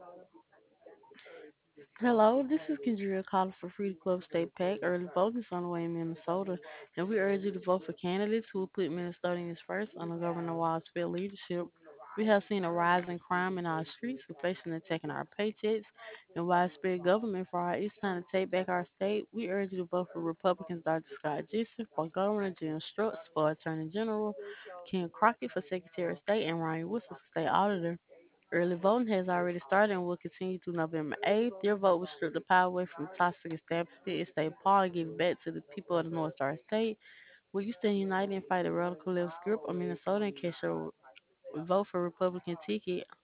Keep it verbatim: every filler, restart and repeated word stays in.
Hello, this is Kendria calling for Free Club State PAC. Early voting is on the way in Minnesota, and we urge you to vote for candidates who will put Minnesotans first under Governor Walz's leadership. We have seen a rise in crime in our streets, inflation attacking our paychecks, and widespread government fraud. It's time to take back our state. We urge you to vote for Republicans Doctor Scott Jessup for Governor, Jim Strutz for Attorney General, Ken Crockett for Secretary of State, and Ryan Wilson for State Auditor. Early voting has already started and will continue through November eighth. Your vote will strip the power away from toxic establishment and state power and give it back to the people of the North Star State. Will you stand united and fight a radical left group of Minnesota and cast your vote for Republican ticket?